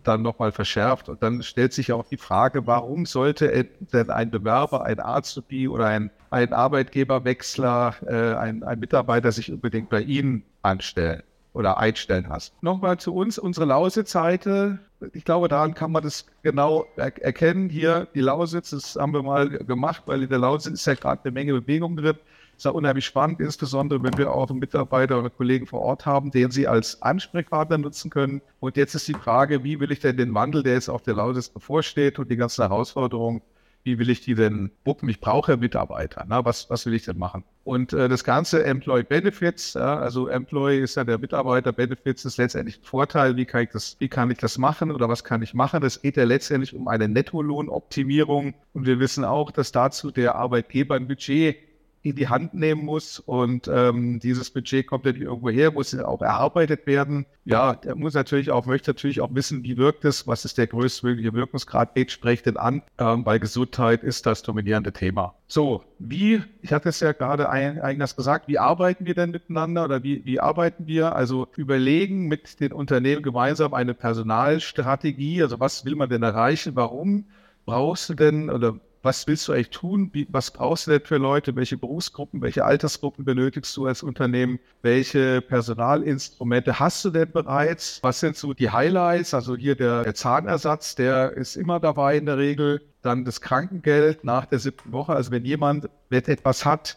dann nochmal verschärft. Und dann stellt sich auch die Frage, warum sollte denn ein Bewerber, ein Azubi oder ein Arbeitgeberwechsler, ein Mitarbeiter sich unbedingt bei Ihnen anstellen oder einstellen lassen? Nochmal zu uns, unsere Lausitz-Seite. Ich glaube, daran kann man das genau erkennen. Hier die Lausitz, das haben wir mal gemacht, weil in der Lausitz ist ja gerade eine Menge Bewegung drin. Das ist ja unheimlich spannend, insbesondere wenn wir auch einen Mitarbeiter oder Kollegen vor Ort haben, den Sie als Ansprechpartner nutzen können. Und jetzt ist die Frage, wie will ich denn den Wandel, der jetzt auf der Lausitz bevorsteht und die ganzen Herausforderungen, wie will ich die denn wuppen? Ich brauche Mitarbeiter. Na, was will ich denn machen? Und das ganze Employee Benefits, ja, also Employee ist ja der Mitarbeiter, Benefits ist letztendlich ein Vorteil. Wie kann ich das machen oder was kann ich machen? Das geht ja letztendlich um eine Nettolohnoptimierung. Und wir wissen auch, dass dazu der Arbeitgeber ein Budget in die Hand nehmen muss und dieses Budget kommt ja nicht irgendwo her, muss ja auch erarbeitet werden. Ja, der möchte natürlich auch wissen, wie wirkt es, was ist der größtmögliche Wirkungsgrad, wen spricht denn an? Bei Gesundheit ist das dominierende Thema. So, ich hatte es ja gerade eingangs gesagt, wie arbeiten wir denn miteinander oder wie arbeiten wir? Also überlegen mit den Unternehmen gemeinsam eine Personalstrategie, also was will man denn erreichen, warum brauchst du denn oder was willst du eigentlich tun? Was brauchst du denn für Leute? Welche Berufsgruppen, welche Altersgruppen benötigst du als Unternehmen? Welche Personalinstrumente hast du denn bereits? Was sind so die Highlights? Also hier der Zahnersatz, der ist immer dabei in der Regel. Dann das Krankengeld nach der 7. Woche. Also wenn jemand etwas hat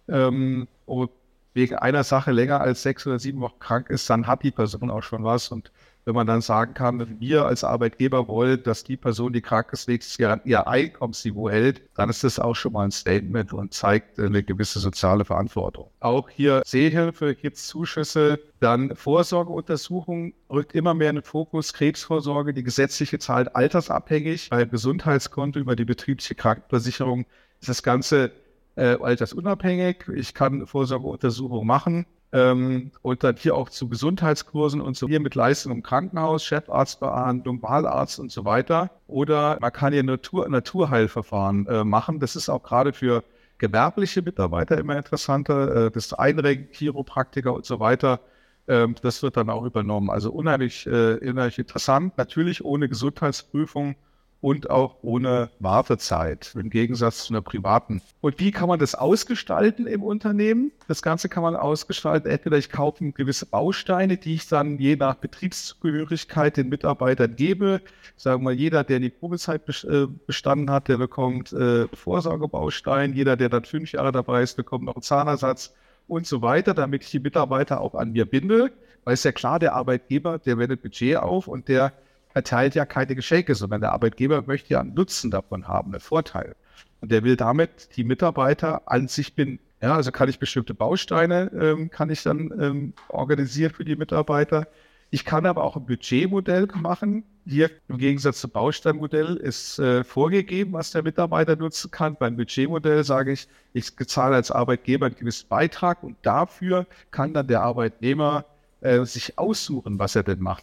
und wegen einer Sache länger als 6 oder 7 Wochen krank ist, dann hat die Person auch schon was. Und wenn man dann sagen kann, wir als Arbeitgeber wollen, dass die Person, die krank ist, wenigstens ihr Einkommensniveau hält, dann ist das auch schon mal ein Statement und zeigt eine gewisse soziale Verantwortung. Auch hier Sehhilfe, gibt es Zuschüsse, dann Vorsorgeuntersuchung rückt immer mehr in den Fokus, Krebsvorsorge, die gesetzliche zahlt altersabhängig, beim Gesundheitskonto über die betriebliche Krankenversicherung ist das Ganze altersunabhängig. Ich kann Vorsorgeuntersuchungen machen. Und dann hier auch zu Gesundheitskursen und so hier mit Leistung im Krankenhaus, Chefarztbehandlung, Wahlarzt und so weiter. Oder man kann hier Naturheilverfahren machen. Das ist auch gerade für gewerbliche Mitarbeiter immer interessanter. Das Einrenken, Chiropraktiker und so weiter. Das wird dann auch übernommen. Also unheimlich interessant. Natürlich ohne Gesundheitsprüfung und auch ohne Wartezeit, im Gegensatz zu einer privaten. Und wie kann man das ausgestalten im Unternehmen? Das Ganze kann man ausgestalten, entweder ich kaufe gewisse Bausteine, die ich dann je nach Betriebszugehörigkeit den Mitarbeitern gebe. Sagen wir mal, jeder, der die Probezeit bestanden hat, der bekommt Vorsorgebaustein. Jeder, der dann 5 Jahre dabei ist, bekommt noch einen Zahnersatz und so weiter, damit ich die Mitarbeiter auch an mir binde. Weil es ja klar, der Arbeitgeber, der wendet Budget auf und der erteilt ja keine Geschenke, sondern der Arbeitgeber möchte ja einen Nutzen davon haben, einen Vorteil. Und der will damit die Mitarbeiter an sich binden. Ja, also kann ich bestimmte Bausteine, kann ich dann organisieren für die Mitarbeiter. Ich kann aber auch ein Budgetmodell machen. Hier im Gegensatz zum Bausteinmodell ist vorgegeben, was der Mitarbeiter nutzen kann. Beim Budgetmodell sage ich zahle als Arbeitgeber einen gewissen Beitrag und dafür kann dann der Arbeitnehmer sich aussuchen, was er denn macht.